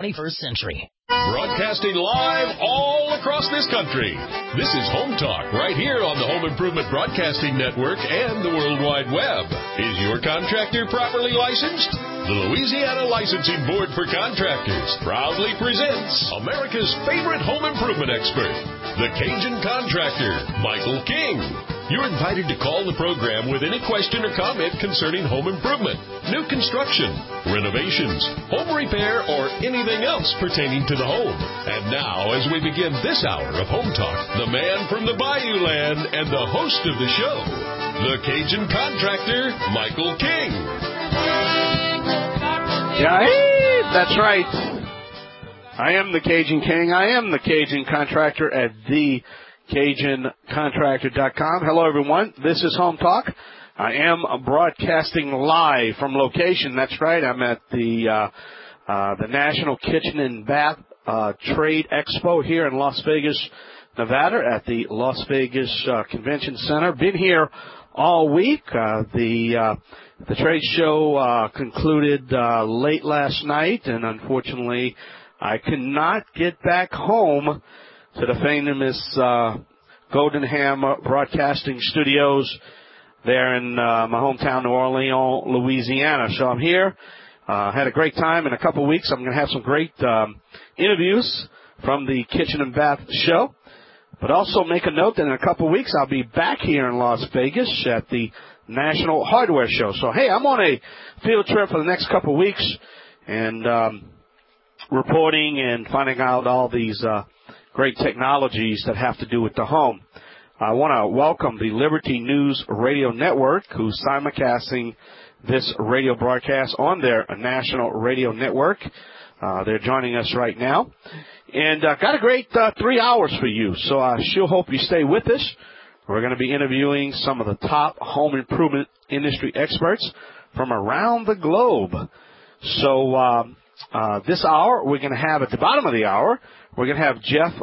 21st century. Broadcasting live all across this country. This is Home Talk right here on the Home Improvement Broadcasting Network and the World Wide Web. Is your contractor properly licensed? The Louisiana Licensing Board for Contractors proudly presents America's favorite home improvement expert, the Cajun Contractor, Michael King. You're invited to call the program with any question or comment concerning home improvement, new construction, renovations, home repair, or anything else pertaining to the home. And now, as we begin this hour of Home Talk, the man from the Bayou Land and the host of the show, the Cajun Contractor, Michael King. Yeah, that's right. I am the Cajun King. I am the Cajun Contractor at TheCajunContractor.com. Hello, everyone. This is Home Talk. I am broadcasting live from location. That's right. I'm at the National Kitchen and Bath Trade Expo here in Las Vegas, Nevada, at the Las Vegas Convention Center. Been here all week. The trade show concluded late last night, and unfortunately, I could not get back home to the famous Golden Hammer Broadcasting Studios there in my hometown, New Orleans, Louisiana. So I'm here. Had a great time. In a couple of weeks, I'm going to have some great interviews from the Kitchen and Bath show. But also make a note that in a couple of weeks, I'll be back here in Las Vegas at the National Hardware Show. So, hey, I'm on a field trip for the next couple of weeks and reporting and finding out all these great technologies that have to do with the home. I want to welcome the Liberty News Radio Network, who's simulcasting this radio broadcast on their national radio network. They're joining us right now. And got a great 3 hours for you, so I sure hope you stay with us. We're going to be interviewing some of the top home improvement industry experts from around the globe. So this hour, we're going to have, at the bottom of the hour, we're going to have Jeff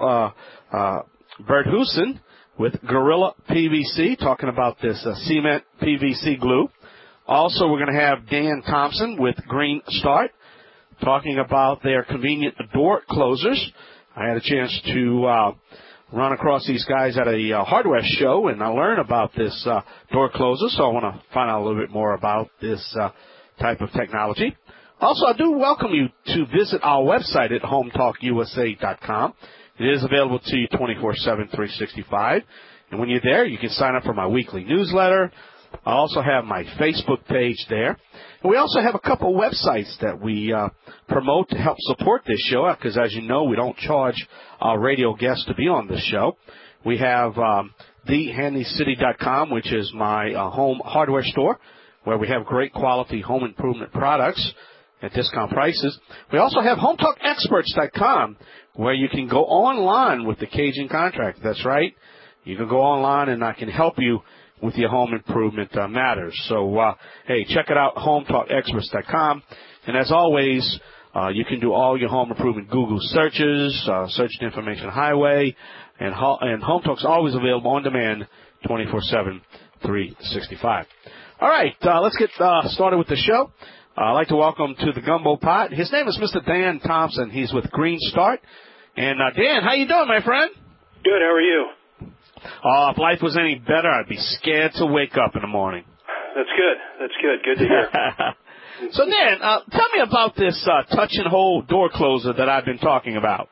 Berthusen with Gorilla PVC talking about this cement PVC glue. Also, we're going to have Dan Thompson with Green Start talking about their convenient door closers. I had a chance to run across these guys at a hardware show, and I learned about this door closer, so I want to find out a little bit more about this type of technology. Also, I do welcome you to visit our website at HomeTalkUSA.com. It is available to you 24/7, 365. And when you're there, you can sign up for my weekly newsletter. I also have my Facebook page there. And we also have a couple websites that we promote to help support this show, because as you know, we don't charge our radio guests to be on this show. We have TheHandyCity.com, which is my home hardware store, where we have great quality home improvement products at discount prices. We also have HomeTalkExperts.com, where you can go online with the Cajun Contractor. That's right. You can go online, and I can help you with your home improvement matters. So, hey, check it out, HomeTalkExperts.com. And as always, you can do all your home improvement Google searches, search the information highway, and Home Talk's always available on demand 24/7, 365. All right, let's get started with the show. I'd like to welcome to the Gumbo Pot. His name is Mr. Dan Thompson. He's with Green Start. And, Dan, how you doing, my friend? Good. How are you? If life was any better, I'd be scared to wake up in the morning. That's good. That's good. Good to hear. So, Dan, tell me about this touch and hold door closer that I've been talking about.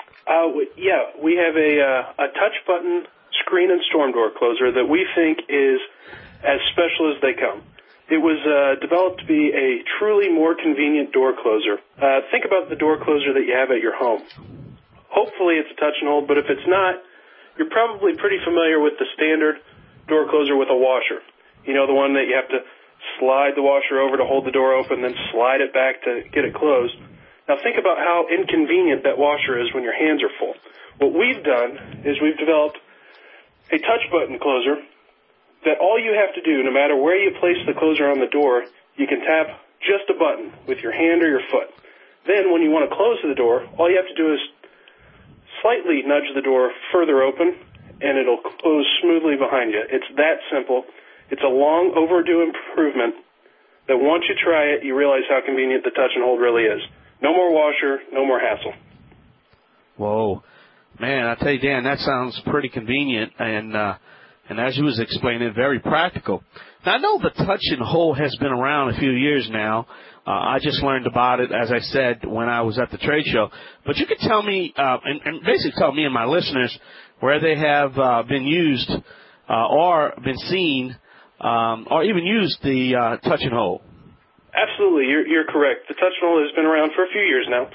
We have a touch button screen and storm door closer that we think is as special as they come. It was developed to be a truly more convenient door closer. Think about the door closer that you have at your home. Hopefully it's a touch and hold, but if it's not, you're probably pretty familiar with the standard door closer with a washer. You know, the one that you have to slide the washer over to hold the door open, then slide it back to get it closed. Now think about how inconvenient that washer is when your hands are full. What we've done is we've developed a touch button closer that all you have to do, no matter where you place the closer on the door, you can tap just a button with your hand or your foot. Then when you want to close the door, all you have to do is slightly nudge the door further open, and it'll close smoothly behind you. It's that simple. It's a long overdue improvement that once you try it, you realize how convenient the touch and hold really is. No more washer, no more hassle. Whoa. Man, I tell you, Dan, that sounds pretty convenient and as you was explaining, very practical. Now, I know the touch and hold has been around a few years now. I just learned about it, as I said, when I was at the trade show. But you could tell me, and basically tell me and my listeners where they have been used or been seen or even used the touch and hold. Absolutely, you're correct. The touch and hold has been around for a few years now.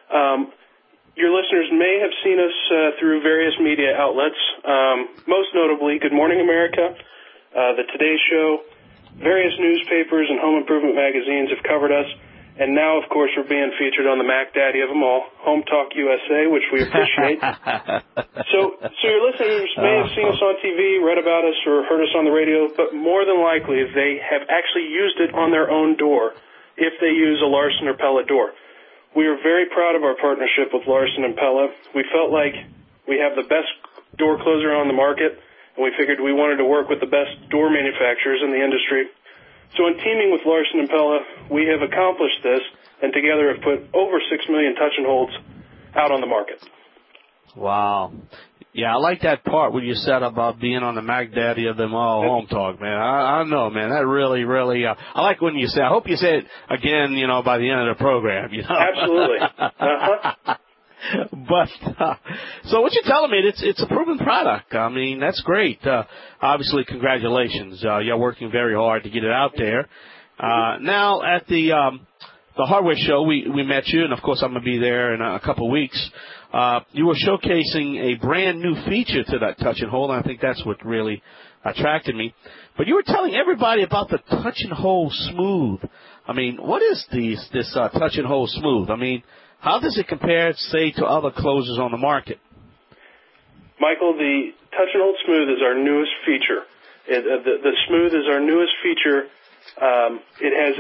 Your listeners may have seen us through various media outlets, most notably Good Morning America, the Today Show, various newspapers and home improvement magazines have covered us, and now, of course, we're being featured on the Mac Daddy of them all, Home Talk USA, which we appreciate. So your listeners may have seen us on TV, read about us, or heard us on the radio, but more than likely they have actually used it on their own door if they use a Larson or Pella door. We are very proud of our partnership with Larson and Pella. We felt like we have the best door closer on the market, and we figured we wanted to work with the best door manufacturers in the industry. So in teaming with Larson and Pella, we have accomplished this, and together have put over 6 million touch and holds out on the market. Wow. Yeah, I like that part when you said about being on the Mac Daddy of them all, Home Talk, man. I know, man. That really, really, I like when you say, I hope you say it again, by the end of the program, Absolutely. Uh-huh. But, so what you're telling me, it's a proven product. I mean, that's great. Obviously, congratulations. You're working very hard to get it out there. Now, at the hardware show, we met you, and of course, I'm going to be there in a couple of weeks. You were showcasing a brand new feature to that touch and hold, and I think that's what really attracted me. But you were telling everybody about the touch and hold smooth. I mean, what is this touch and hold smooth? I mean, how does it compare, say, to other closers on the market? Michael, the touch and hold smooth is our newest feature. The smooth is our newest feature. It has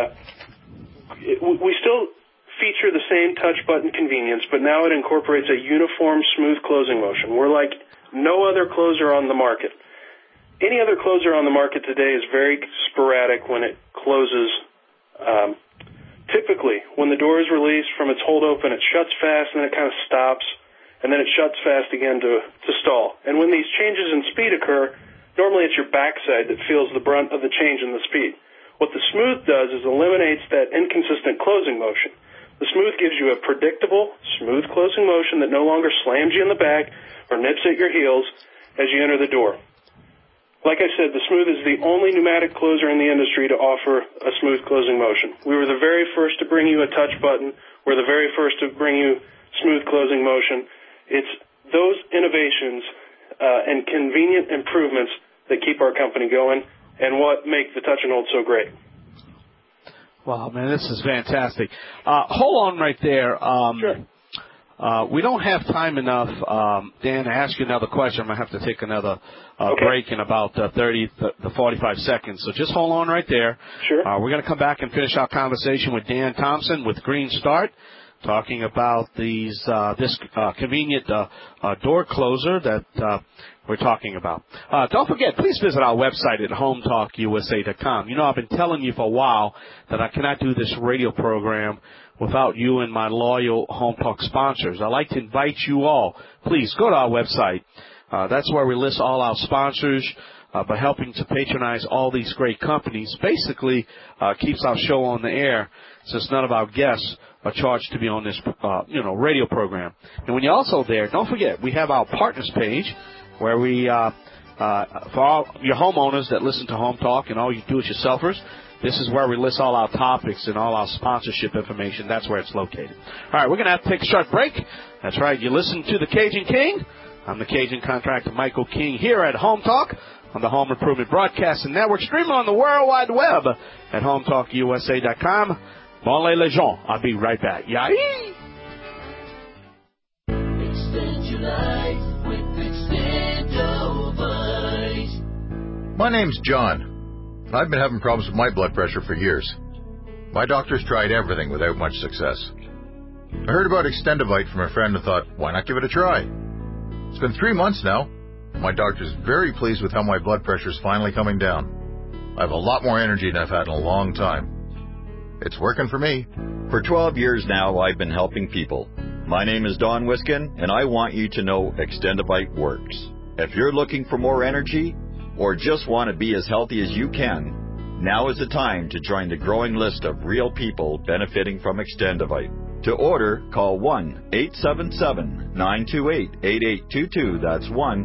we still feature the same touch button convenience, but now it incorporates a uniform smooth closing motion. We're like no other closer on the market. Any other closer on the market today is very sporadic when it closes. Typically, when the door is released from its hold open, it shuts fast, and then it kind of stops, and then it shuts fast again to stall. And when these changes in speed occur, normally it's your backside that feels the brunt of the change in the speed. What the smooth does is eliminates that inconsistent closing motion. The smooth gives you a predictable, smooth closing motion that no longer slams you in the back or nips at your heels as you enter the door. Like I said, the smooth is the only pneumatic closer in the industry to offer a smooth closing motion. We were the very first to bring you a touch button. We're the very first to bring you smooth closing motion. It's those innovations and convenient improvements that keep our company going and what make the touch and hold so great. Wow, man, this is fantastic. Hold on right there. Sure. We don't have time enough, Dan, to ask you another question. I'm going to have to take another break in about 30 to 45 seconds. So just hold on right there. Sure. We're going to come back and finish our conversation with Dan Thompson with Green Start, talking about this convenient door closer that we're talking about. Don't forget, please visit our website at hometalkusa.com. I've been telling you for a while that I cannot do this radio program without you and my loyal Home Talk sponsors. I'd like to invite you all, please go to our website. That's where we list all our sponsors by helping to patronize all these great companies. Basically, keeps our show on the air since none of our guests are charged to be on this, radio program. And when you're also there, don't forget, we have our partners page where we, for all your homeowners that listen to Home Talk and all you do-it-yourselfers, this is where we list all our topics and all our sponsorship information. That's where it's located. All right, we're going to have to take a short break. That's right. You listen to the Cajun King. I'm the Cajun contractor Michael King here at Home Talk on the Home Improvement Broadcasting Network, streaming on the World Wide Web at HomeTalkUSA.com. Bon les gens. I'll be right back. Yay! Extend your life with Extendovite. My name's John. I've been having problems with my blood pressure for years. My doctor's tried everything without much success. I heard about Extendovite from a friend and thought, why not give it a try? It's been 3 months now. My doctor's very pleased with how my blood pressure's finally coming down. I have a lot more energy than I've had in a long time. It's working for me. For 12 years now, I've been helping people. My name is Don Wiskin, and I want you to know Extendivite works. If you're looking for more energy or just want to be as healthy as you can, now is the time to join the growing list of real people benefiting from Extendivite. To order, call 1-877-928-8822. That's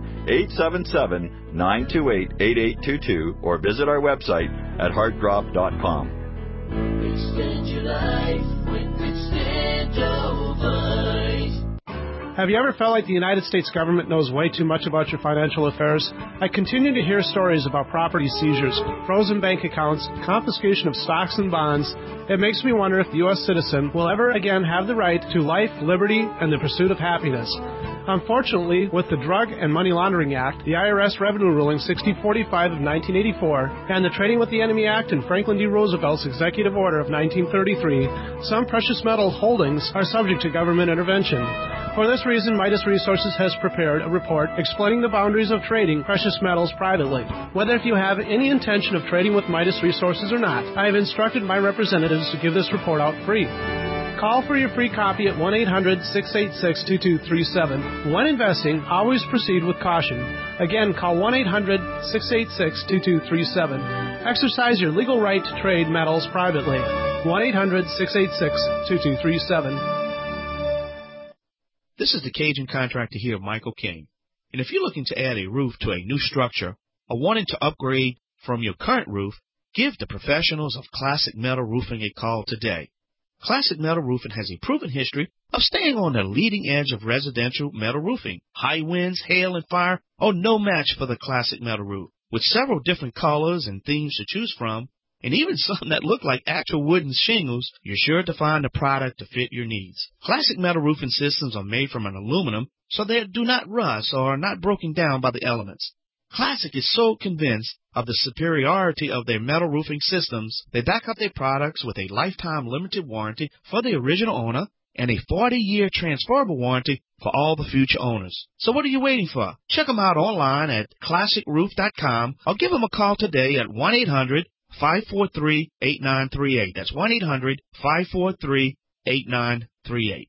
1-877-928-8822, or visit our website at heartdrop.com. Extend your life with Extendivite. Have you ever felt like the United States government knows way too much about your financial affairs? I continue to hear stories about property seizures, frozen bank accounts, confiscation of stocks and bonds. It makes me wonder if the U.S. citizen will ever again have the right to life, liberty, and the pursuit of happiness. Unfortunately, with the Drug and Money Laundering Act, the IRS Revenue Ruling 6045 of 1984, and the Trading with the Enemy Act and Franklin D. Roosevelt's Executive Order of 1933, some precious metal holdings are subject to government intervention. For this reason, Midas Resources has prepared a report explaining the boundaries of trading precious metals privately. Whether if you have any intention of trading with Midas Resources or not, I have instructed my representatives to give this report out free. Call for your free copy at 1-800-686-2237. When investing, always proceed with caution. Again, call 1-800-686-2237. Exercise your legal right to trade metals privately. 1-800-686-2237. This is the Cajun Contractor here, Michael King. And if you're looking to add a roof to a new structure or wanting to upgrade from your current roof, give the professionals of Classic Metal Roofing a call today. Classic Metal Roofing has a proven history of staying on the leading edge of residential metal roofing. High winds, hail, and fire are no match for the Classic Metal Roof. With several different colors and themes to choose from, and even some that look like actual wooden shingles, you're sure to find a product to fit your needs. Classic Metal Roofing systems are made from an aluminum, so they do not rust or are not broken down by the elements. Classic is so convinced of the superiority of their metal roofing systems, they back up their products with a lifetime limited warranty for the original owner and a 40-year transferable warranty for all the future owners. So what are you waiting for? Check them out online at classicroof.com or give them a call today at 1-800-543-8938. That's 1-800-543-8938.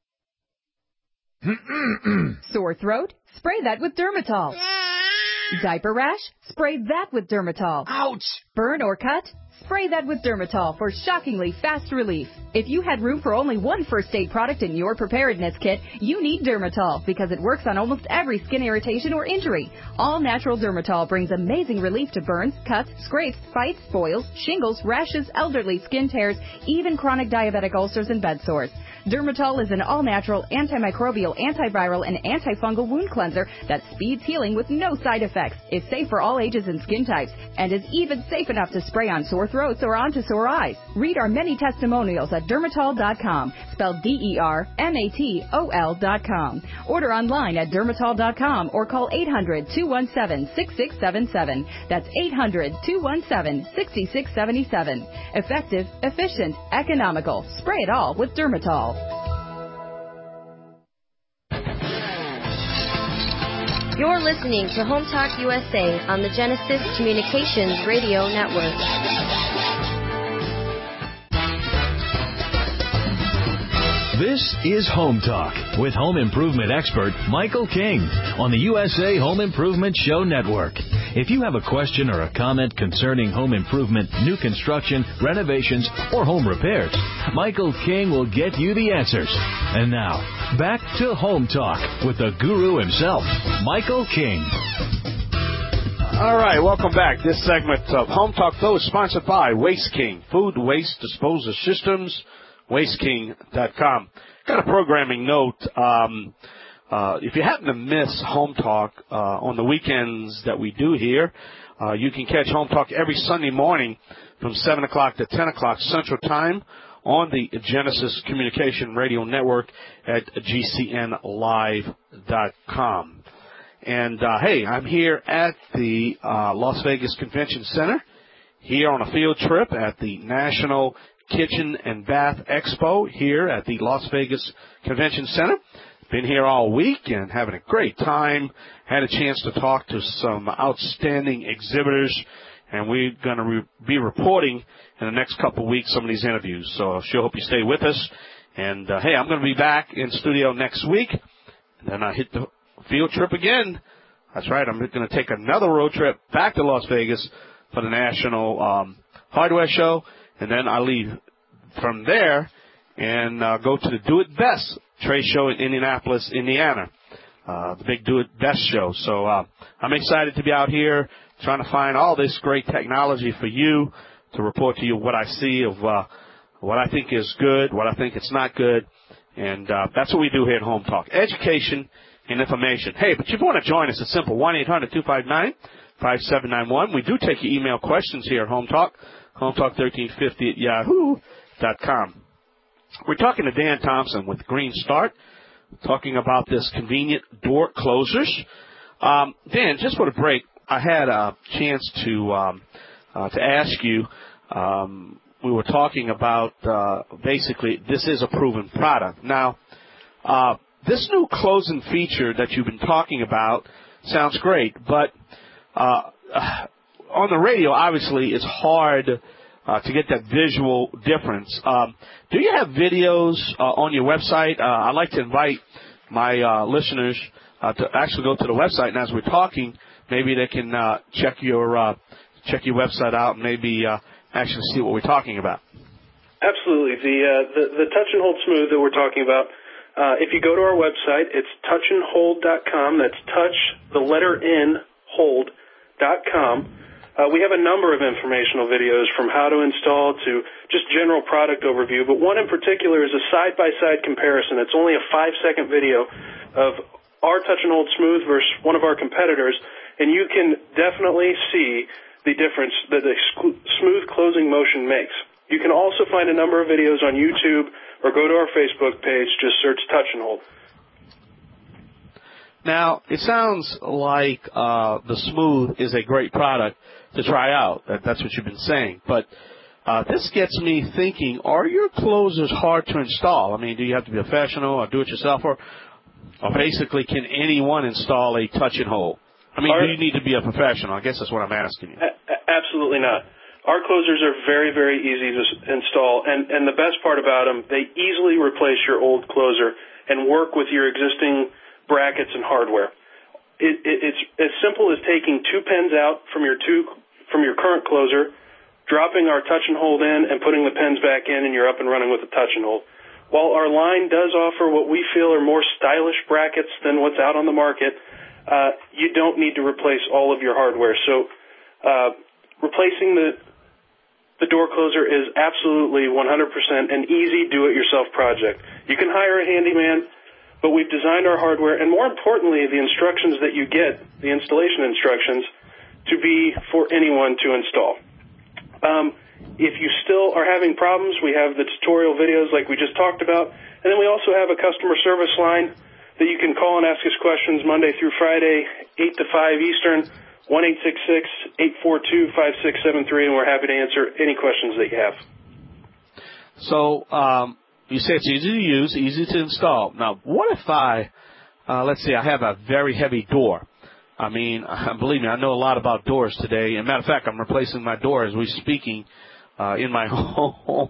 Sore throat? Spray that with Dermatol. Diaper rash? Spray that with Dermatol. Ouch! Burn or cut? Spray that with Dermatol for shockingly fast relief. If you had room for only one first aid product in your preparedness kit, you need Dermatol because it works on almost every skin irritation or injury. All natural Dermatol brings amazing relief to burns, cuts, scrapes, bites, boils, shingles, rashes, elderly skin tears, even chronic diabetic ulcers and bed sores. Dermatol is an all-natural, antimicrobial, antiviral, and antifungal wound cleanser that speeds healing with no side effects, is safe for all ages and skin types, and is even safe enough to spray on sore throats or onto sore eyes. Read our many testimonials at Dermatol.com, spelled DERMATOL.com. Order online at Dermatol.com or call 800-217-6677. That's 800-217-6677. Effective, efficient, economical. Spray it all with Dermatol. You're listening to Home Talk USA on the Genesis Communications Radio Network. This is Home Talk with home improvement expert Michael King on the USA Home Improvement Show Network. If you have a question or a comment concerning home improvement, new construction, renovations, or home repairs, Michael King will get you the answers. And now, back to Home Talk with the guru himself, Michael King. All right, welcome back. This segment of Home Talk, though, is sponsored by Waste King, Food Waste Disposal Systems, wasteking.com. Got a programming note. If you happen to miss Home Talk on the weekends that we do here, you can catch Home Talk every Sunday morning from 7 o'clock to 10 o'clock Central Time on the Genesis Communication Radio Network at gcnlive.com. And, hey, I'm here at the Las Vegas Convention Center, here on a field trip at the National Kitchen and Bath Expo here at the Las Vegas Convention Center. Been here all week and having a great time. Had a chance to talk to some outstanding exhibitors and we're going to be reporting in the next couple of weeks some of these interviews. So I sure hope you stay with us. And, hey, I'm going to be back in studio next week. And then I hit the field trip again. That's right. I'm going to take another road trip back to Las Vegas for the National Hardware Show. And then I leave from there and go to the Do It Best trade show in Indianapolis, Indiana, the big Do It Best show. So I'm excited to be out here trying to find all this great technology for you, to report to you what I see of what I think is good, what I think it's not good. And that's what we do here at Home Talk, education and information. Hey, but if you want to join us, it's simple, 1-800-259-5791. We do take your email questions here at Home Talk, hometalk1350@yahoo.com. We're talking to Dan Thompson with Green Start, talking about this convenient door closers. Dan, just for the break, I had a chance to ask you. We were talking about basically this is a proven product. Now, this new closing feature that you've been talking about sounds great, but on the radio, obviously, it's hard to get that visual difference. Do you have videos on your website? I'd like to invite my listeners to actually go to the website, and as we're talking, maybe they can check your website out and maybe actually see what we're talking about. Absolutely. The Touch and Hold Smooth that we're talking about, if you go to our website, it's touchandhold.com. That's touch, the letter N, hold.com. We have a number of informational videos from how to install to just general product overview, but one in particular is a side-by-side comparison. It's only a 5-second video of our Touch and Hold Smooth versus one of our competitors, and you can definitely see the difference that the smooth closing motion makes. You can also find a number of videos on YouTube or go to our Facebook page, just search Touch and Hold. Now, it sounds like the Smooth is a great product to try out. That's what you've been saying. But this gets me thinking, are your closers hard to install? I mean, do you have to be a professional or do-it-yourselfer? Or basically, can anyone install a Touch and Hold? I mean, do you need to be a professional? I guess that's what I'm asking you. Absolutely not. Our closers are very, very easy to install, and the best part about them, they easily replace your old closer and work with your existing brackets and hardware. It's as simple as taking 2 pins out from your current closer, dropping our Touch and Hold in, and putting the pins back in, and you're up and running with the Touch and Hold. While our line does offer what we feel are more stylish brackets than what's out on the market, you don't need to replace all of your hardware. So replacing the door closer is absolutely 100% an easy do-it-yourself project. You can hire a handyman, but we've designed our hardware, and more importantly, the instructions that you get, the installation instructions, to be for anyone to install. If you still are having problems, we have the tutorial videos like we just talked about, and then we also have a customer service line that you can call and ask us questions Monday through Friday, 8 to 5 Eastern, 1-866-842-5673, and we're happy to answer any questions that you have. So you say it's easy to use, easy to install. Now, what if let's say I have a very heavy door? I mean, believe me, I know a lot about doors today. As a matter of fact, I'm replacing my door as we're speaking in my home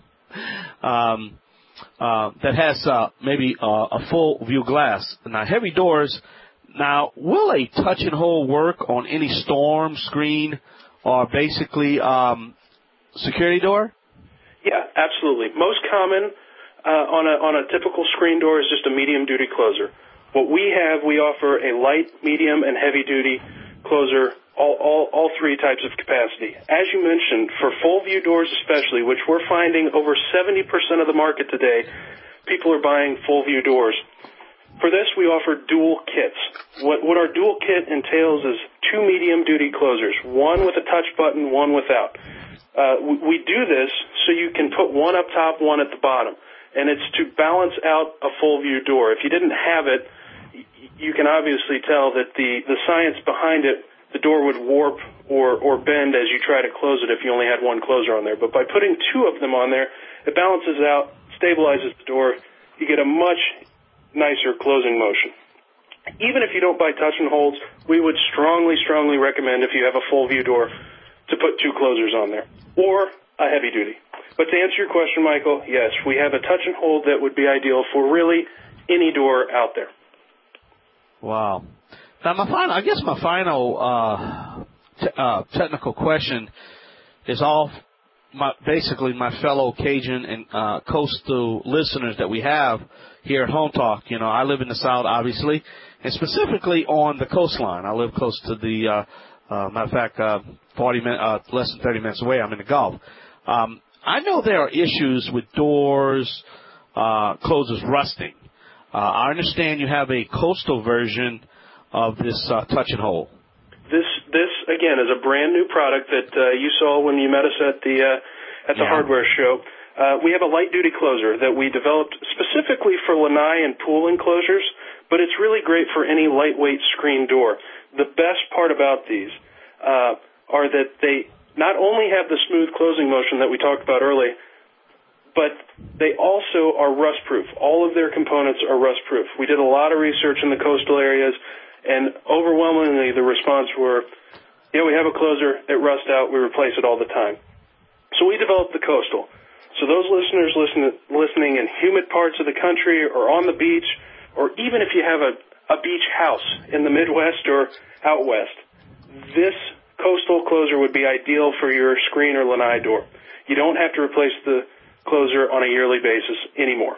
that has maybe a full view glass. Now, heavy doors. Now, will a Touch and Hold work on any storm, screen, or basically security door? Yeah, absolutely. Most common on a typical screen door is just a medium-duty closer. What we offer a light, medium, and heavy-duty closer, all 3 types of capacity. As you mentioned, for full-view doors especially, which we're finding over 70% of the market today, people are buying full-view doors. For this, we offer dual kits. What our dual kit entails is 2 medium-duty closers, one with a touch button, one without. We do this so you can put one up top, one at the bottom, and it's to balance out a full-view door. If you didn't have it, you can obviously tell that the science behind it, the door would warp or bend as you try to close it if you only had one closer on there. But by putting 2 of them on there, it balances out, stabilizes the door. You get a much nicer closing motion. Even if you don't buy Touch and Holds, we would strongly recommend, if you have a full view door, to put two closers on there, or a heavy duty. But to answer your question, Michael, yes, we have a touch and hold that would be ideal for really any door out there. Wow. Now, my final technical question is basically my fellow Cajun and coastal listeners that we have here at Home Talk. You know, I live in the South, obviously, and specifically on the coastline. I live close to the, matter of fact, 40 minutes, less than 30 minutes away. I'm in the Gulf. I know there are issues with doors, closers rusting. I understand you have a coastal version of this touch and hold. This again is a brand new product that you saw when you met us at the hardware show. We have a light duty closer that we developed specifically for lanai and pool enclosures, but it's really great for any lightweight screen door. The best part about these are that they not only have the smooth closing motion that we talked about earlier, but they also are rust-proof. All of their components are rust-proof. We did a lot of research in the coastal areas, and overwhelmingly the response were, we have a closer, it rusts out, we replace it all the time. So we developed the Coastal. So those listeners listening in humid parts of the country or on the beach, or even if you have a beach house in the Midwest or out west, this Coastal closer would be ideal for your screen or lanai door. You don't have to replace the closer on a yearly basis anymore.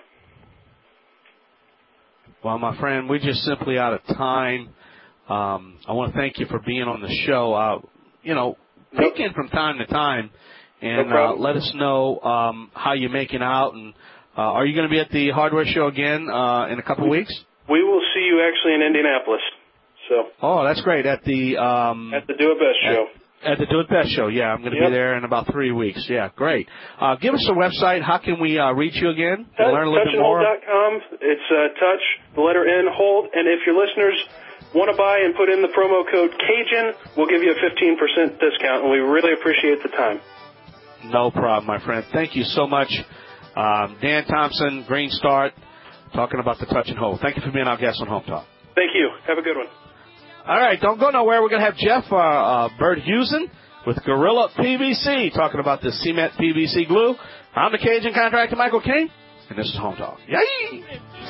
Well, my friend, we're just simply out of time. I want to thank you for being on the show. Peek in from time to time and let us know how you're making out. And are you going to be at the hardware show again in a couple of weeks? We will see you actually in Indianapolis. Oh, that's great. At the Do It Best show. At the Do It Best show, yeah. I'm going to be there in about 3 weeks. Yeah, great. Give us a website. How can we reach you again? Learn a little bit more. Touchandhold.com. It's touch, the letter N, hold. And if your listeners want to buy and put in the promo code Cajun, we'll give you a 15% discount, and we really appreciate the time. No problem, my friend. Thank you so much. Dan Thompson, Green Start, talking about the touch and hold. Thank you for being our guest on Home Talk. Thank you. Have a good one. All right, don't go nowhere. We're going to have Jeff Birdhusen with Gorilla PVC talking about the cement PVC glue. I'm the Cajun contractor, Michael King, and this is Home Talk. Yay!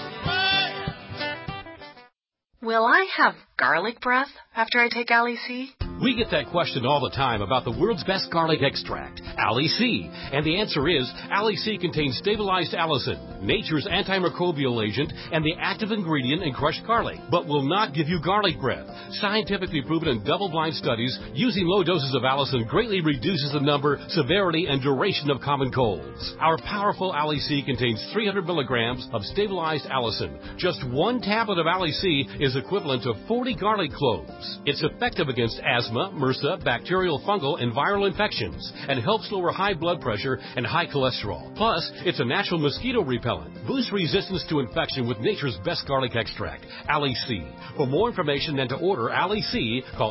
Will I have garlic breath after I take Ali-C? We get that question all the time about the world's best garlic extract, Ali-C. And the answer is, Ali-C contains stabilized allicin, nature's antimicrobial agent, and the active ingredient in crushed garlic, but will not give you garlic breath. Scientifically proven in double-blind studies, using low doses of allicin greatly reduces the number, severity, and duration of common colds. Our powerful Ali-C contains 300 milligrams of stabilized allicin. Just one tablet of Ali-C is equivalent to 40 garlic cloves. It's effective against asthma, MRSA, bacterial, fungal, and viral infections, and helps lower high blood pressure and high cholesterol. Plus, it's a natural mosquito repellent. Boosts resistance to infection with nature's best garlic extract, Ali-C. For more information and to order Ali-C, call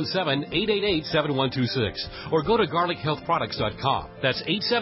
877-888-7126 or go to garlichealthproducts.com. That's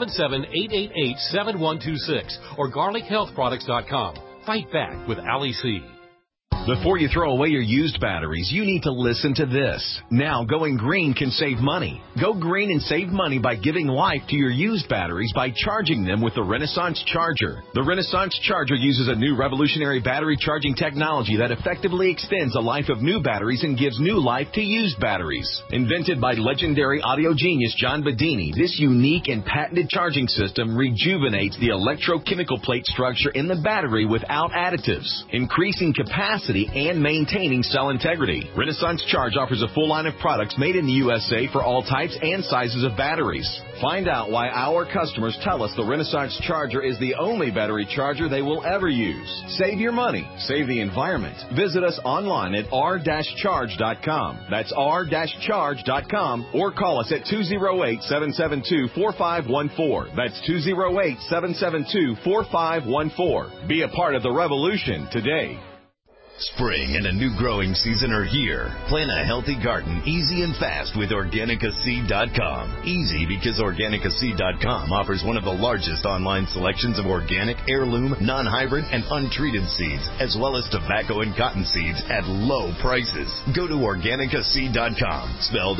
877-888-7126 or garlichealthproducts.com. Fight back with Ali-C. Before you throw away your used batteries, you need to listen to this. Now, going green can save money. Go green and save money by giving life to your used batteries by charging them with the Renaissance Charger. The Renaissance Charger uses a new revolutionary battery charging technology that effectively extends the life of new batteries and gives new life to used batteries. Invented by legendary audio genius John Bedini, this unique and patented charging system rejuvenates the electrochemical plate structure in the battery without additives, increasing capacity and maintaining cell integrity. Renaissance Charge offers a full line of products made in the USA for all types and sizes of batteries. Find out why our customers tell us the Renaissance Charger is the only battery charger they will ever use. Save your money. Save the environment. Visit us online at r-charge.com. That's r-charge.com or call us at 208-772-4514. That's 208-772-4514. Be a part of the revolution today. Spring and a new growing season are here. Plant a healthy garden easy and fast with OrganicaSeed.com. Easy because OrganicaSeed.com offers one of the largest online selections of organic, heirloom, non-hybrid, and untreated seeds, as well as tobacco and cotton seeds at low prices. Go to OrganicaSeed.com, spelled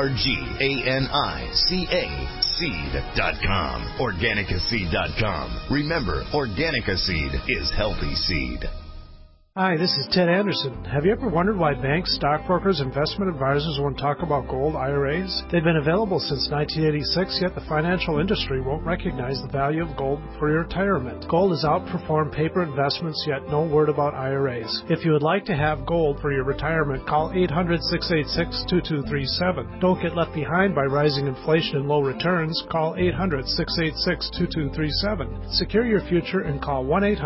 ORGANICA, seed.com. OrganicaSeed.com. Remember, Organica Seed is healthy seed. Hi, this is Ted Anderson. Have you ever wondered why banks, stockbrokers, investment advisors won't talk about gold IRAs? They've been available since 1986, yet the financial industry won't recognize the value of gold for your retirement. Gold has outperformed paper investments, yet no word about IRAs. If you would like to have gold for your retirement, call 800-686-2237. Don't get left behind by rising inflation and low returns. Call 800-686-2237. Secure your future and call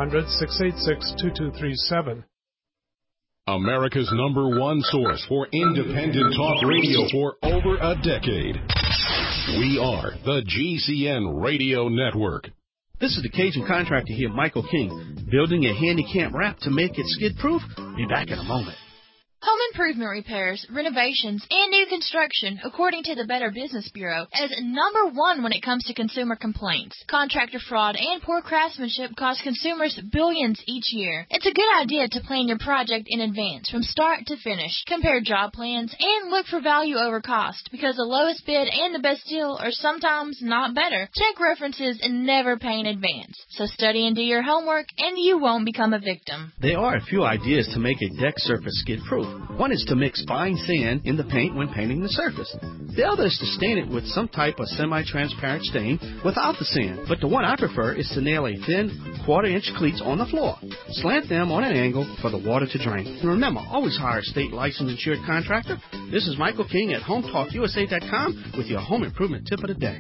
1-800-686-2237. America's #1 source for independent talk radio for over a decade. We are the GCN Radio Network. This is the Cajun contractor here, Michael King, building a handicap ramp to make it skid-proof. Be back in a moment. Home improvement repairs, renovations, and new construction, according to the Better Business Bureau, is #1 when it comes to consumer complaints. Contractor fraud and poor craftsmanship cost consumers billions each year. It's a good idea to plan your project in advance, from start to finish. Compare job plans and look for value over cost, because the lowest bid and the best deal are sometimes not better. Check references and never pay in advance. So study and do your homework, and you won't become a victim. There are a few ideas to make a deck surface skid-proof. One is to mix fine sand in the paint when painting the surface. The other is to stain it with some type of semi-transparent stain without the sand. But the one I prefer is to nail a thin 1/4-inch cleats on the floor. Slant them on an angle for the water to drain. And remember, always hire a state licensed insured contractor. This is Michael King at HomeTalkUSA.com with your home improvement tip of the day.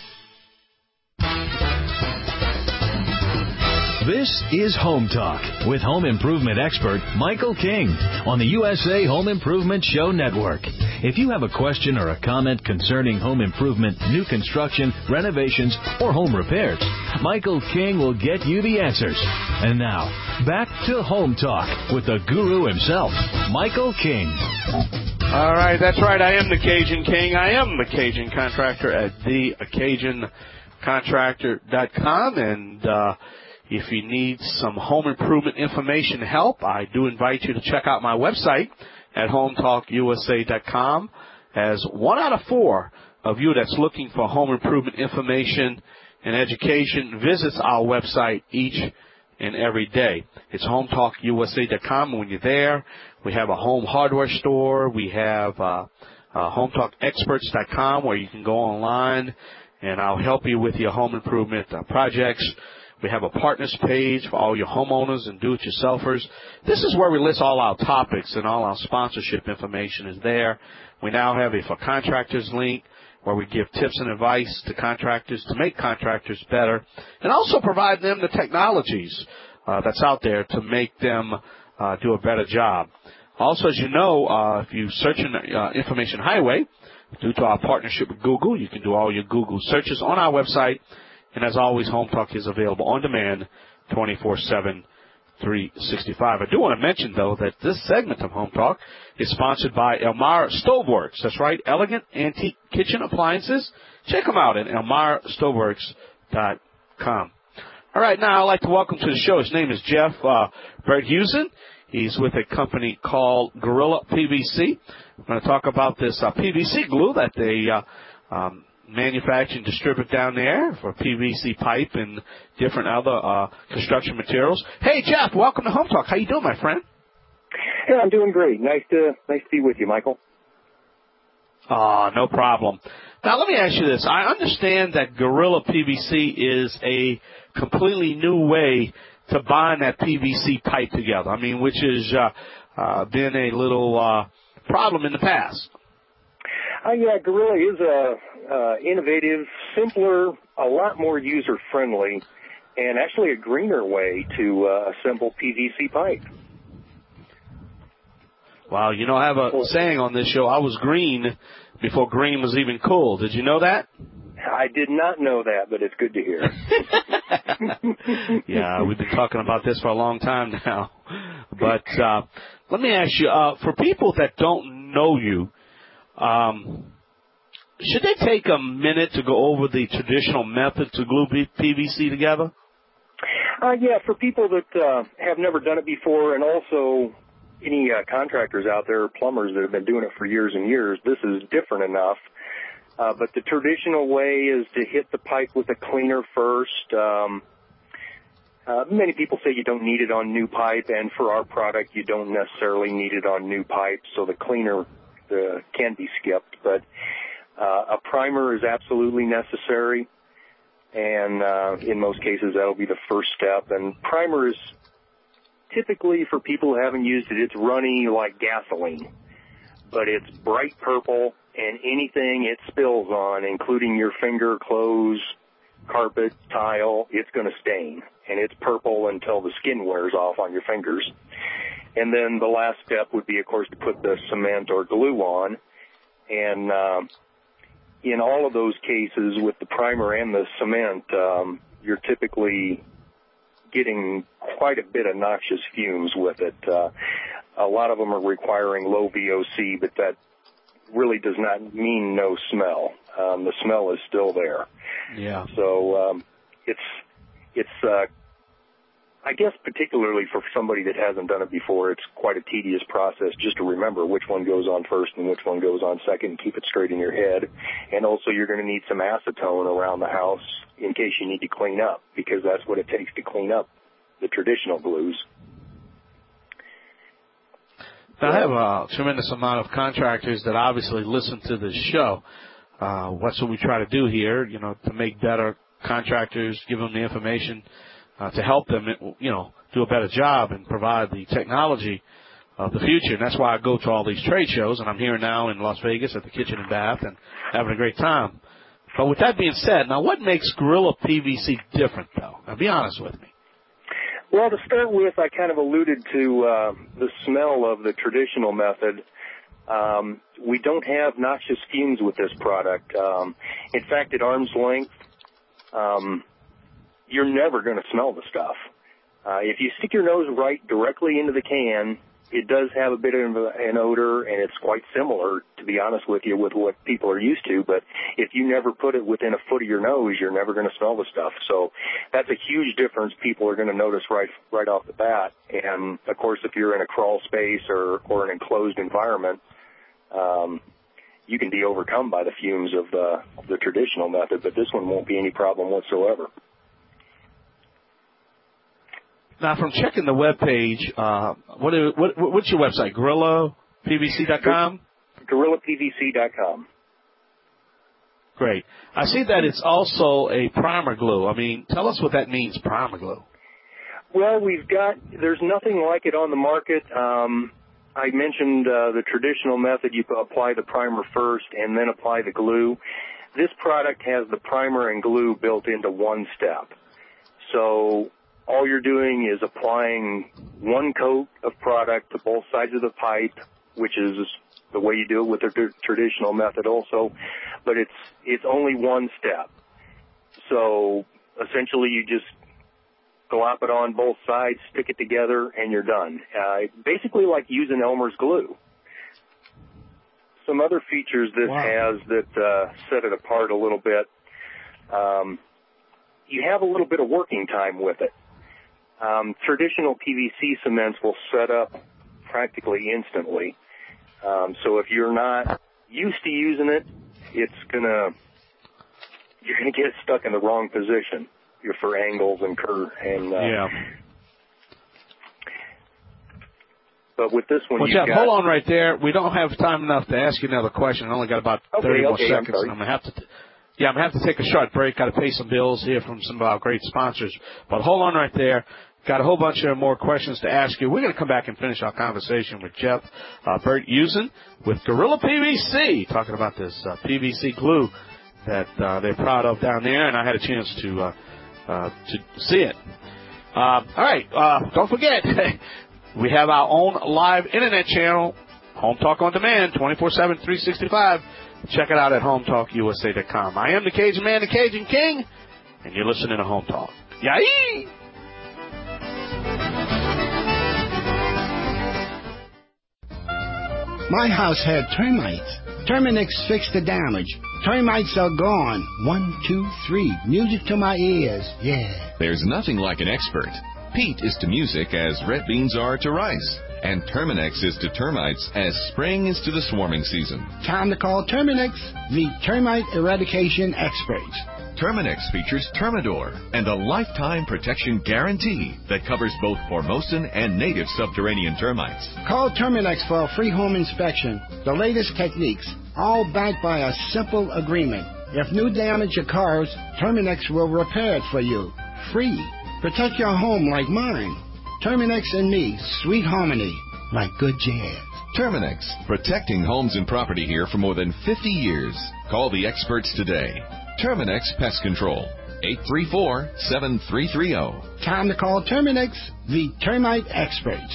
This is Home Talk with home improvement expert Michael King on the USA Home Improvement Show Network. If you have a question or a comment concerning home improvement, new construction, renovations, or home repairs, Michael King will get you the answers. And now, back to Home Talk with the guru himself, Michael King. All right, that's right. I am the Cajun King. I am the Cajun contractor at theCajunContractor.com, and if you need some home improvement information help, I do invite you to check out my website at HomeTalkUSA.com, as 1 out of 4 of you that's looking for home improvement information and education visits our website each and every day. It's HomeTalkUSA.com, and when you're there, we have a home hardware store. We have HomeTalkExperts.com, where you can go online, and I'll help you with your home improvement projects. We have a partners page for all your homeowners and do-it-yourselfers. This is where we list all our topics, and all our sponsorship information is there. We now have a For Contractors link where we give tips and advice to contractors to make contractors better, and also provide them the technologies that's out there to make them do a better job. Also, as you know, if you search in the Information Highway, due to our partnership with Google, you can do all your Google searches on our website. And as always, Home Talk is available on demand 24/7, 365. I do want to mention, though, that this segment of Home Talk is sponsored by Elmira Stoveworks. That's right, elegant antique kitchen appliances. Check them out at ElmiraStoveworks.com. All right, now I'd like to welcome to the show. His name is Jeff Berthusen. He's with a company called Gorilla PVC. We're going to talk about this PVC glue that they manufacture and distribute down there for PVC pipe and different other construction materials. Hey, Jeff, welcome to Home Talk. How you doing, my friend? Yeah, I'm doing great. Nice to be with you, Michael. No problem. Now, let me ask you this. I understand that Gorilla PVC is a completely new way to bind that PVC pipe together. I mean, which has been a little problem in the past. Yeah, Gorilla is innovative, simpler, a lot more user-friendly, and actually a greener way to assemble PVC pipe. Well, you know, I have a saying on this show, I was green before green was even cool. Did you know that? I did not know that, but it's good to hear. Yeah, we've been talking about this for a long time now. But let me ask you, for people that don't know you, should they take a minute to go over the traditional method to glue PVC together? Yeah, for people that have never done it before, and also any contractors out there, plumbers that have been doing it for years and years, this is different enough. But the traditional way is to hit the pipe with a cleaner first. Many people say you don't need it on new pipe, and for our product, you don't necessarily need it on new pipe, so the cleaner can be skipped. But a primer is absolutely necessary, and in most cases, that'll be the first step. And primer is typically, for people who haven't used it, it's runny like gasoline, but it's bright purple, and anything it spills on, including your finger, clothes, carpet, tile, it's going to stain. And it's purple until the skin wears off on your fingers. And then the last step would be, of course, to put the cement or glue on. And in all of those cases, with the primer and the cement, you're typically getting quite a bit of noxious fumes with it. A lot of them are requiring low VOC, but that really does not mean no smell. The smell is still there. Yeah. So it's I guess particularly for somebody that hasn't done it before, it's quite a tedious process just to remember which one goes on first and which one goes on second, and keep it straight in your head. And also you're going to need some acetone around the house in case you need to clean up, because that's what it takes to clean up the traditional glues. Now, I have a tremendous amount of contractors that obviously listen to this show. What's what we try to do here, to make better contractors, give them the information to help them, do a better job and provide the technology of the future. And that's why I go to all these trade shows, and I'm here now in Las Vegas at the Kitchen and Bath and having a great time. But with that being said, now what makes Gorilla PVC different, though? Now, be honest with me. Well, to start with, I kind of alluded to the smell of the traditional method. We don't have noxious fumes with this product. In fact, at arm's length, you're never going to smell the stuff. If you stick your nose right directly into the can, it does have a bit of an odor, and it's quite similar, to be honest with you, with what people are used to. But if you never put it within a foot of your nose, you're never going to smell the stuff. So that's a huge difference people are going to notice right off the bat. And, of course, if you're in a crawl space or an enclosed environment, you can be overcome by the fumes of the traditional method, but this one won't be any problem whatsoever. Now, from checking the webpage, what's your website? GorillaPVC.com? GorillaPVC.com. Great. I see that it's also a primer glue. I mean, tell us what that means, primer glue. Well, there's nothing like it on the market. I mentioned the traditional method. You apply the primer first and then apply the glue. This product has the primer and glue built into one step. So all you're doing is applying one coat of product to both sides of the pipe, which is the way you do it with the traditional method also, but it's only one step. So essentially you just glop it on both sides, stick it together, and you're done. Basically like using Elmer's glue. Some other features this has that set it apart a little bit, you have a little bit of working time with it. Traditional PVC cements will set up practically instantly. So if you're not used to using it, you're gonna get stuck in the wrong position for angles and curve. Yeah. But with this one, well, Jeff, hold on right there. We don't have time enough to ask you another question. I only got about 30 more seconds. I'm gonna have to take a short break. Got to pay some bills here from some of our great sponsors. But hold on right there. Got a whole bunch of more questions to ask you. We're going to come back and finish our conversation with Jeff Bertusen with Gorilla PVC, talking about this PVC glue that they're proud of down there, and I had a chance to see it. All right, don't forget, we have our own live internet channel, Home Talk on Demand, 24/7, 365. Check it out at HomeTalkUSA.com. I am the Cajun Man, the Cajun King, and you're listening to Home Talk. Yay! My house had termites. Terminix fixed the damage. Termites are gone. 1, 2, 3. Music to my ears. Yeah. There's nothing like an expert. Peat is to music as red beans are to rice. And Terminix is to termites as spring is to the swarming season. Time to call Terminix, the termite eradication experts. Terminix features Termidor and a lifetime protection guarantee that covers both Formosan and native subterranean termites. Call Terminix for a free home inspection. The latest techniques, all backed by a simple agreement. If new damage occurs, Terminix will repair it for you. Free. Protect your home like mine. Terminix and me, sweet harmony, like good jazz. Terminix, protecting homes and property here for more than 50 years. Call the experts today. Terminix Pest Control, 834-7330. Time to call Terminix, the termite experts.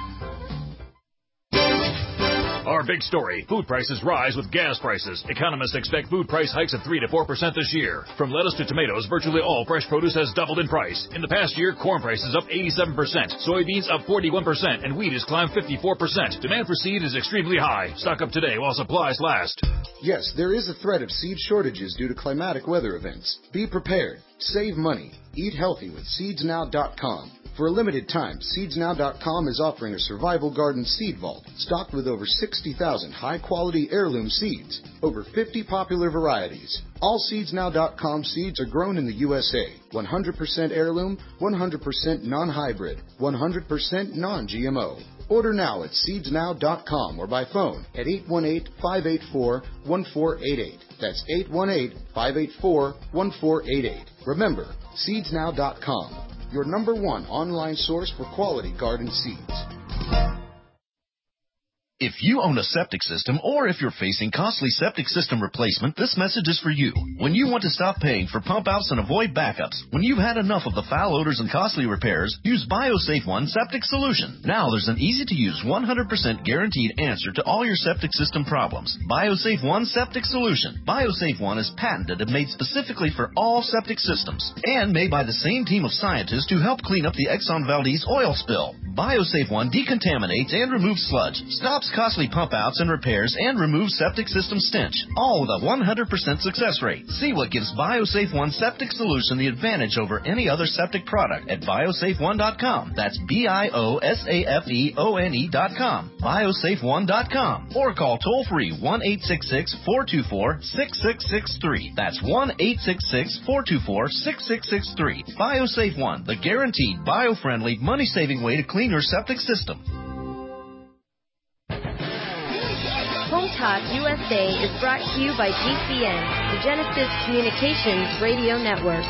Our big story, food prices rise with gas prices. Economists expect food price hikes of 3 to 4% this year. From lettuce to tomatoes, virtually all fresh produce has doubled in price. In the past year, corn prices up 87%, soybeans up 41%, and wheat has climbed 54%. Demand for seed is extremely high. Stock up today while supplies last. Yes, there is a threat of seed shortages due to climatic weather events. Be prepared. Save money. Eat healthy with SeedsNow.com. For a limited time, SeedsNow.com is offering a survival garden seed vault stocked with over 60,000 high-quality heirloom seeds, over 50 popular varieties. All SeedsNow.com seeds are grown in the USA, 100% heirloom, 100% non-hybrid, 100% non-GMO. Order now at SeedsNow.com or by phone at 818-584-1488. That's 818-584-1488. Remember, SeedsNow.com. Your number one online source for quality garden seeds. If you own a septic system or if you're facing costly septic system replacement, this message is for you. When you want to stop paying for pump outs and avoid backups, when you've had enough of the foul odors and costly repairs, use BioSafe One Septic Solution. Now there's an easy-to-use 100% guaranteed answer to all your septic system problems. BioSafe One Septic Solution. BioSafe One is patented and made specifically for all septic systems and made by the same team of scientists who helped clean up the Exxon Valdez oil spill. BioSafe One decontaminates and removes sludge, stops costly pump outs and repairs, and removes septic system stench, all with a 100% success rate. See what gives BioSafe One Septic Solution the advantage over any other septic product at biosafeone.com. That's BIOSAFEONE.com. biosafeone.com. Or call toll-free 1-866-424-6663. That's 1-866-424-6663. BioSafe One, the guaranteed bio-friendly, money-saving way to clean your septic system. Home Talk USA is brought to you by GCN, the Genesis Communications Radio Network.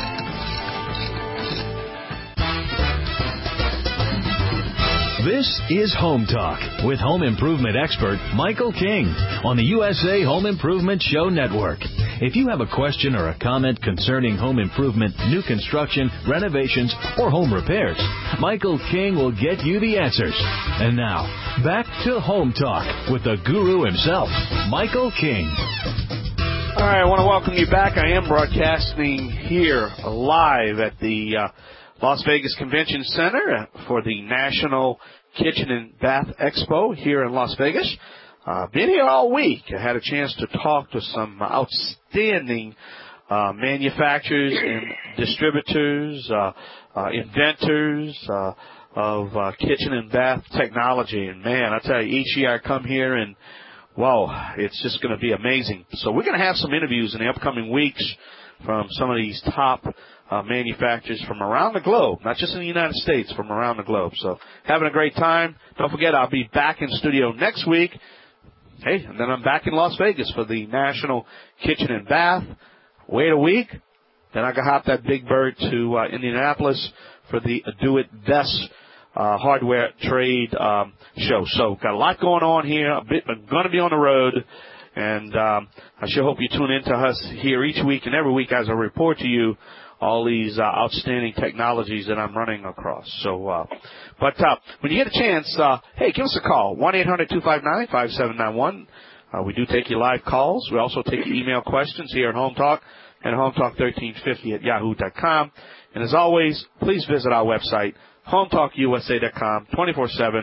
This is Home Talk with home improvement expert Michael King on the USA Home Improvement Show Network. If you have a question or a comment concerning home improvement, new construction, renovations, or home repairs, Michael King will get you the answers. And now, back to Home Talk with the guru himself, Michael King. All right, I want to welcome you back. I am broadcasting here live at the Las Vegas Convention Center for the National Kitchen and Bath Expo here in Las Vegas. Been here all week. I had a chance to talk to some outstanding manufacturers and distributors, inventors of kitchen and bath technology. And, man, I tell you, each year I come here and, wow, it's just going to be amazing. So we're going to have some interviews in the upcoming weeks from some of these top manufacturers from around the globe, not just in the United States, from around the globe. So having a great time. Don't forget, I'll be back in studio next week. Hey, and then I'm back in Las Vegas for the National Kitchen and Bath. Wait a week. Then I can hop that big bird to Indianapolis for the Do It Best hardware trade show. So got a lot going on here. I'm going to be on the road. And I sure hope you tune in to us here each week and every week as I report to you all these outstanding technologies that I'm running across. So, but when you get a chance, hey, give us a call, 1-800-259-5791. We do take your live calls. We also take your email questions here at Home Talk and hometalk1350@yahoo.com. And as always, please visit our website, hometalkusa.com, 24/7,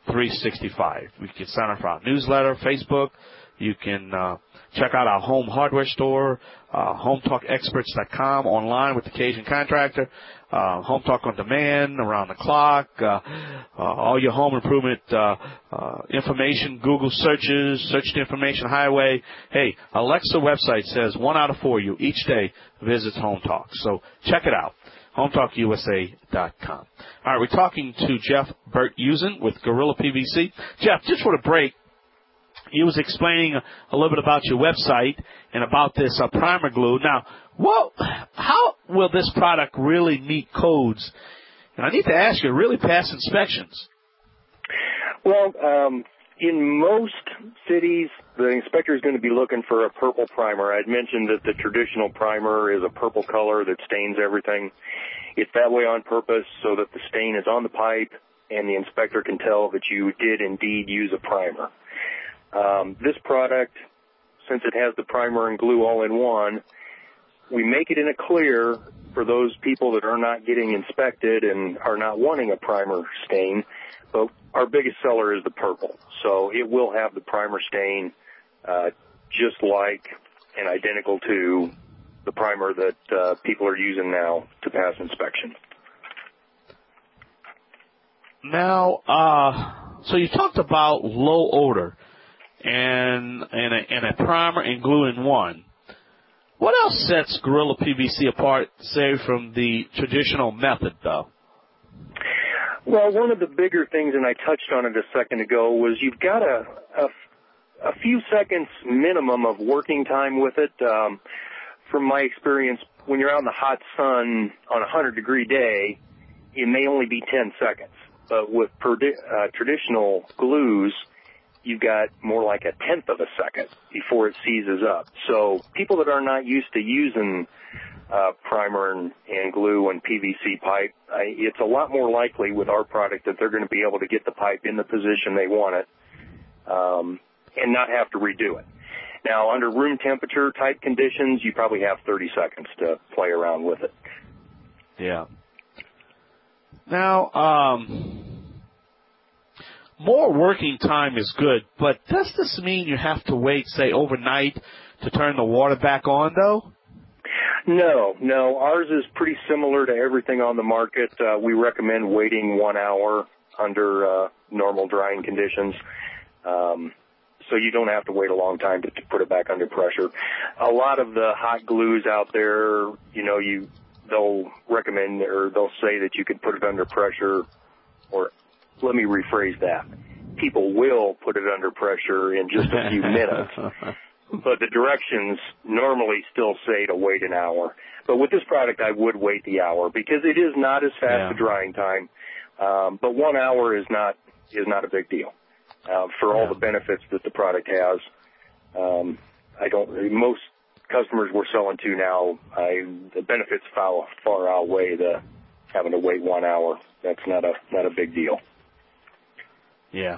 365. You can sign up for our newsletter, Facebook. You can check out our home hardware store, HomeTalkExperts.com, online with the Cajun Contractor, Home Talk on Demand, around the clock, all your home improvement information, Google searches, Search the Information Highway. Hey, Alexa website says 1 out of 4 you each day visits Home Talk. So check it out, HomeTalkUSA.com. All right, we're talking to Jeff Bertusen with Gorilla PVC. Jeff, just for the break, you was explaining a little bit about your website and about this primer glue. Now, how will this product really meet codes? And I need to ask you, really pass inspections? Well, in most cities, the inspector is going to be looking for a purple primer. I'd mentioned that the traditional primer is a purple color that stains everything. It's that way on purpose so that the stain is on the pipe and the inspector can tell that you did indeed use a primer. This product, since it has the primer and glue all in one, we make it in a clear for those people that are not getting inspected and are not wanting a primer stain. But our biggest seller is the purple. So it will have the primer stain just like and identical to the primer that people are using now to pass inspection. Now, so you talked about low odor and a primer and glue in one. What else sets Gorilla PVC apart, say, from the traditional method, though? Well, one of the bigger things, and I touched on it a second ago, was you've got a few seconds minimum of working time with it. From my experience, when you're out in the hot sun on a 100-degree day, it may only be 10 seconds. But with traditional glues, you've got more like a tenth of a second before it seizes up. So people that are not used to using primer and glue and PVC pipe, it's a lot more likely with our product that they're going to be able to get the pipe in the position they want it and not have to redo it. Now, under room temperature type conditions, you probably have 30 seconds to play around with it. Yeah. Now, more working time is good, but does this mean you have to wait, say, overnight to turn the water back on, though? No. Ours is pretty similar to everything on the market. We recommend waiting 1 hour under normal drying conditions. So you don't have to wait a long time to put it back under pressure. A lot of the hot glues out there, they'll recommend or they'll say that you can put it under pressure, or let me rephrase that. People will put it under pressure in just a few minutes. But the directions normally still say to wait an hour. But with this product, I would wait the hour because it is not as fast a drying time. But 1 hour is not a big deal for all the benefits that the product has. Most customers we're selling to now, the benefits far outweigh the having to wait 1 hour. That's not a big deal. Yeah.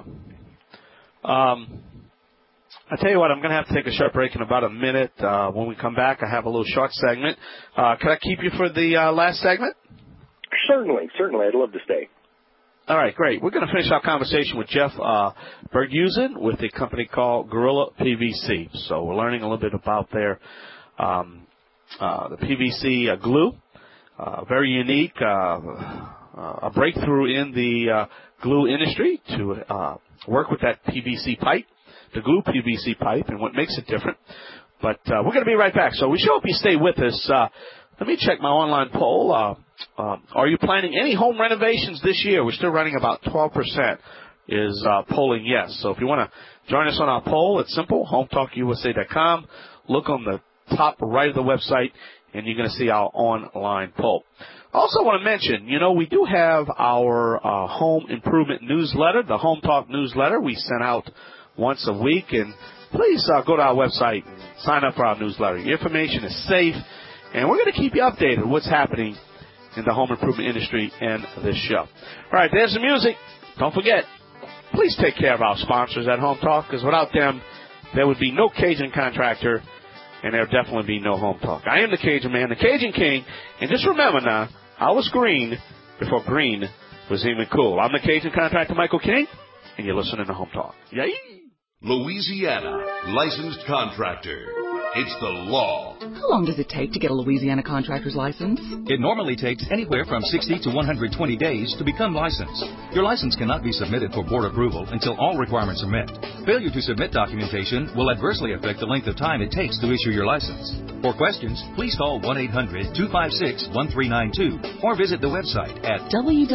I tell you what, I'm going to have to take a short break in about a minute. When we come back, I have a little short segment. Can I keep you for the last segment? Certainly. I'd love to stay. All right, great. We're going to finish our conversation with Jeff Bertusen with a company called Gorilla PVC. So we're learning a little bit about their the PVC glue. Very unique, a breakthrough in the glue industry to work with that PVC pipe, the glue PVC pipe, and what makes it different. But we're going to be right back. So we hope you stay with us. Let me check my online poll. Are you planning any home renovations this year? We're still running about 12% is polling yes. So if you want to join us on our poll, it's simple, HomeTalkUSA.com. Look on the top right of the website, and you're going to see our online poll. Also want to mention, we do have our home improvement newsletter, the Home Talk newsletter. We send out once a week, and please go to our website and sign up for our newsletter. Your information is safe, and we're going to keep you updated on what's happening in the home improvement industry and this show. All right, there's the music. Don't forget, please take care of our sponsors at Home Talk, because without them, there would be no Cajun Contractor, and there would definitely be no Home Talk. I am the Cajun Man, the Cajun King, and just remember now, I was green before green was even cool. I'm the Cajun Contractor, Michael King. and you're listening to Home Talk. Yay! Louisiana licensed contractor. It's the law. How long does it take to get a Louisiana contractor's license? It normally takes anywhere from 60 to 120 days to become licensed. Your license cannot be submitted for board approval until all requirements are met. Failure to submit documentation will adversely affect the length of time it takes to issue your license. For questions, please call 1-800-256-1392 or visit the website at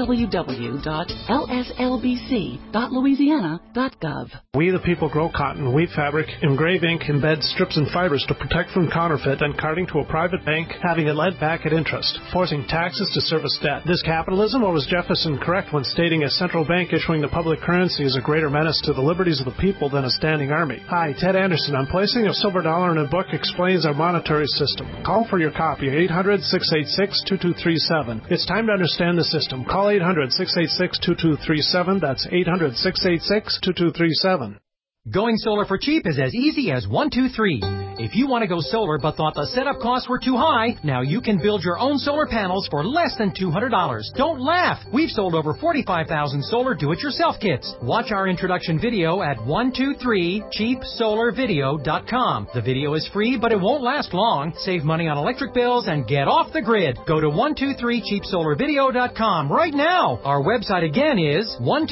www.lslbc.louisiana.gov. We the people grow cotton, weave fabric, engrave ink, embed strips and fibers to protect from counterfeit and carting to a private bank, having it lent back at interest, forcing taxes to service debt. This capitalism, or was Jefferson correct when stating a central bank issuing the public currency is a greater menace to the liberties of the people than a standing army? Hi, Ted Anderson. On placing a silver dollar in a book explains our monetary system. Call for your copy, 800-686-2237. It's time to understand the system. Call 800-686-2237. That's 800-686-2237. Going solar for cheap is as easy as 1, 2, 3. If you want to go solar but thought the setup costs were too high, now you can build your own solar panels for less than $200. Don't laugh! We've sold over 45,000 solar do-it-yourself kits. Watch our introduction video at 123cheapsolarvideo.com. The video is free, but it won't last long. Save money on electric bills and get off the grid. Go to 123cheapsolarvideo.com right now. Our website again is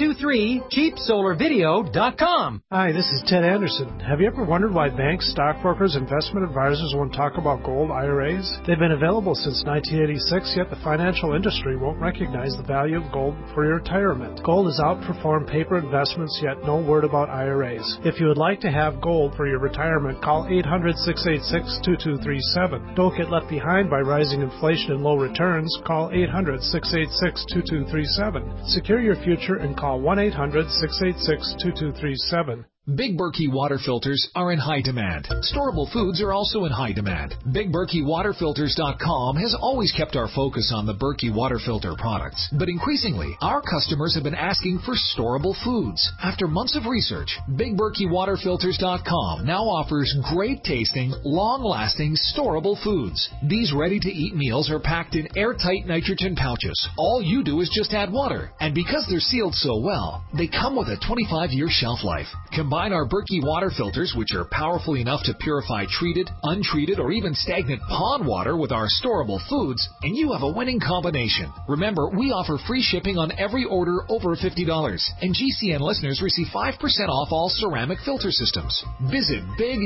123cheapsolarvideo.com. Hi, this is Ted Anderson. Have you ever wondered why banks, stockbrokers, investment advisors won't talk about gold IRAs? They've been available since 1986, yet the financial industry won't recognize the value of gold for your retirement. Gold has outperformed paper investments, yet no word about IRAs. If you would like to have gold for your retirement, call 800-686-2237. Don't get left behind by rising inflation and low returns. Call 800-686-2237. Secure your future and call 1-800-686-2237. Big Berkey water filters are in high demand. Storable foods are also in high demand. BigBerkeyWaterFilters.com has always kept our focus on the Berkey water filter products. But increasingly, our customers have been asking for storable foods. After months of research, BigBerkeyWaterFilters.com now offers great tasting, long-lasting, storable foods. These ready-to-eat meals are packed in airtight nitrogen pouches. All you do is just add water. And because they're sealed so well, they come with a 25-year shelf life. Combine our Berkey water filters, which are powerful enough to purify treated, untreated, or even stagnant pond water with our storable foods, and you have a winning combination. Remember, we offer free shipping on every order over $50, and GCN listeners receive 5% off all ceramic filter systems. Visit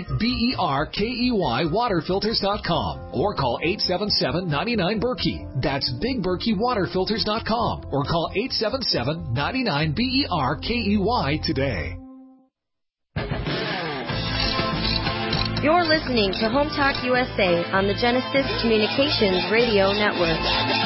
BigBerkeyWaterFilters.com or call 877-99-BERKEY. That's BigBerkeyWaterFilters.com or call 877-99-BERKEY today. You're listening to Home Talk USA on the Genesis Communications Radio Network.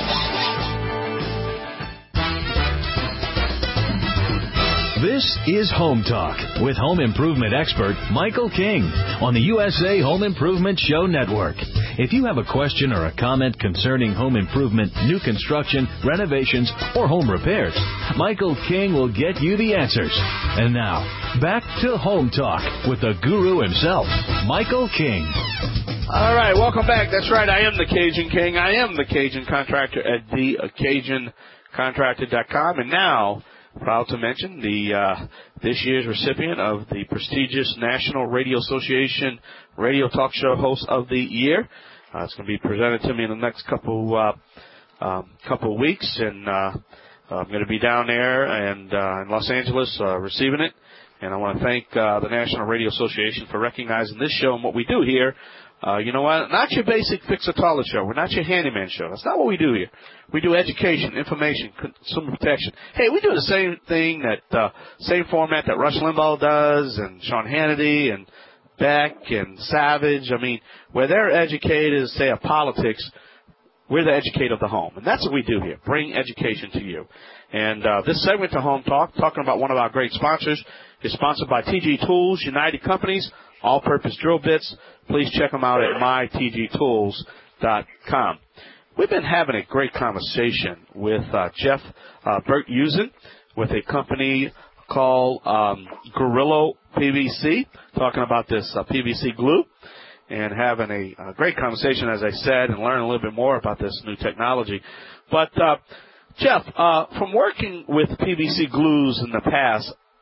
This is Home Talk with home improvement expert Michael King on the USA Home Improvement Show Network. If you have a question or a comment concerning home improvement, new construction, renovations, or home repairs, Michael King will get you the answers. And now, back to Home Talk with the guru himself, Michael King. All right, welcome back. That's right, I am the Cajun King. I am the Cajun Contractor at thecajuncontractor.com. And now, proud to mention this year's recipient of the prestigious National Radio Association Radio Talk Show Host of the Year. It's going to be presented to me in the next couple of weeks, and I'm going to be down there and in Los Angeles receiving it. And I want to thank the National Radio Association for recognizing this show and what we do here. You know what? Not your basic fix-a-toilet show. We're not your handyman show. That's not what we do here. We do education, information, consumer protection. Hey, we do the same thing, same format that Rush Limbaugh does, and Sean Hannity, and Beck, and Savage. I mean, where they're educated, say, of politics, we're the educator of the home. And that's what we do here, bring education to you. And this segment to Home Talk, talking about one of our great sponsors, is sponsored by TG Tools, United Companies, all-purpose drill bits. Please check them out at mytgtools.com. We've been having a great conversation with Jeff Berthusen with a company called Gorilla PVC, talking about this PVC glue, and having a great conversation, as I said, and learning a little bit more about this new technology. But, Jeff, from working with PVC glues in the past,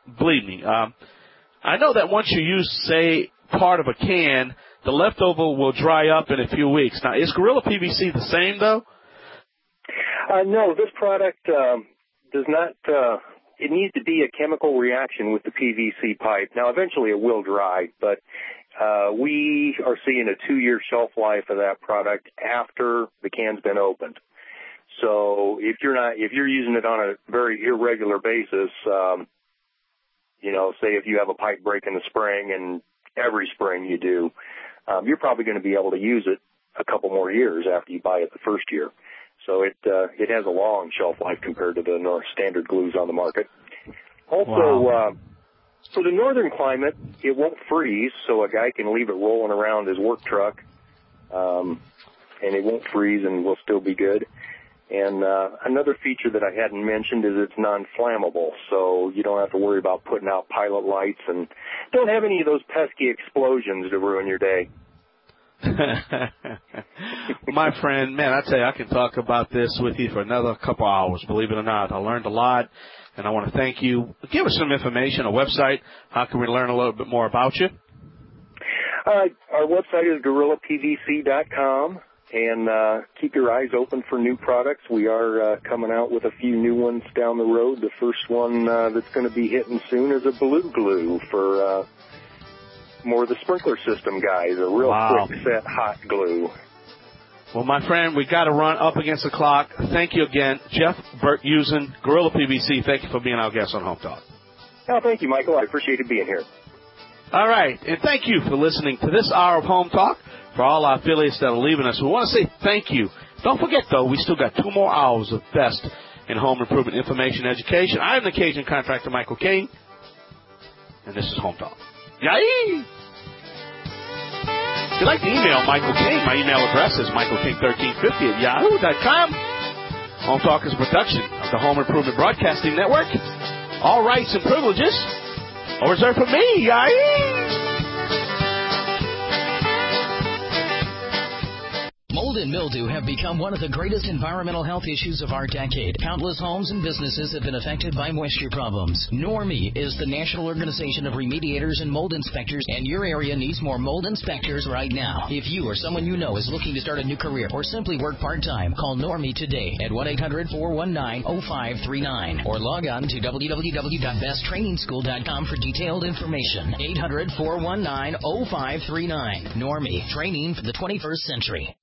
believe me. I know that once you use, say, part of a can, the leftover will dry up in a few weeks. Now, is Gorilla PVC the same, though? No, this product does not. It needs to be a chemical reaction with the PVC pipe. Now, eventually it will dry, but we are seeing a 2-year shelf life of that product after the can's been opened. So if you're using it on a very irregular basis, say if you have a pipe break in the spring, and every spring you do, you're probably going to be able to use it a couple more years after you buy it the first year. So it has a long shelf life compared to the standard glues on the market. Also, for the northern climate, it won't freeze, so a guy can leave it rolling around his work truck, and it won't freeze and will still be good. And another feature that I hadn't mentioned is it's non-flammable, so you don't have to worry about putting out pilot lights and don't have any of those pesky explosions to ruin your day. My friend, man, I tell you, I can talk about this with you for another couple hours, believe it or not. I learned a lot, and I want to thank you. Give us some information, a website. How can we learn a little bit more about you? Our website is GorillaPVC.com. And keep your eyes open for new products. We are coming out with a few new ones down the road. The first one that's going to be hitting soon is a blue glue for more of the sprinkler system guys, a real quick set hot glue. Well, my friend, we got to run up against the clock. Thank you again. Jeff Bertusen, Gorilla PVC, thank you for being our guest on Home Talk. Oh, thank you, Michael. I appreciated being here. All right, and thank you for listening to this hour of Home Talk. For all our affiliates that are leaving us, we want to say thank you. Don't forget, though, we still got 2 more hours of best in home improvement information and education. I am the Cajun contractor, Michael King, and this is Home Talk. Yay! If you'd like to email Michael King, my email address is michaelking1350@yahoo.com. Home Talk is a production of the Home Improvement Broadcasting Network. All rights and privileges are reserved for me. Yay! Mold and mildew have become one of the greatest environmental health issues of our decade. Countless homes and businesses have been affected by moisture problems. NORMI is the National Organization of Remediators and Mold Inspectors, and your area needs more mold inspectors right now. If you or someone you know is looking to start a new career or simply work part-time, call NORMI today at 1-800-419-0539 or log on to www.besttrainingschool.com for detailed information. 800-419-0539. NORMI, training for the 21st century.